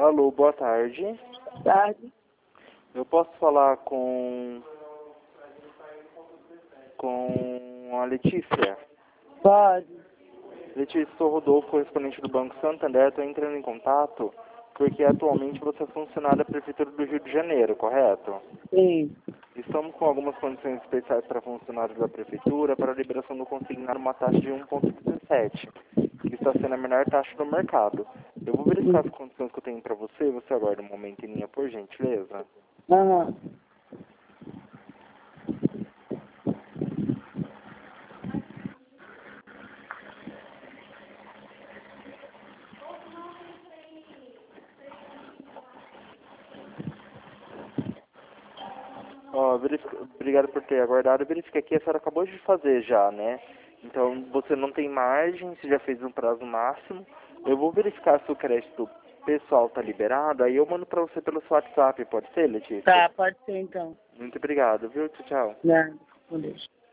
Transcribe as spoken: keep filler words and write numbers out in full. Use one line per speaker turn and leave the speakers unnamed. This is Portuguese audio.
Alô, boa tarde.
Tarde.
Eu posso falar com... com a Letícia?
Pode.
Letícia, sou Rodolfo, correspondente do Banco Santander. Estou entrando em contato porque atualmente você é funcionário da Prefeitura do Rio de Janeiro, correto?
Sim.
Estamos com algumas condições especiais para funcionários da Prefeitura para a liberação do consignário uma taxa de um vírgula dezessete, que está sendo a menor taxa do mercado. Eu vou verificar as condições que eu tenho para você. Você aguarda um momento em linha, por gentileza.
Aham.
Ó, verifica... Obrigado por ter aguardado. Verifica aqui, a senhora acabou de fazer já, né? Então, você não tem margem, você já fez um prazo máximo. Eu vou verificar se o crédito pessoal está liberado, aí eu mando para você pelo seu WhatsApp, pode ser, Letícia?
Tá, pode ser então.
Muito obrigado, viu? Tchau, tchau.
Nada. Com Deus.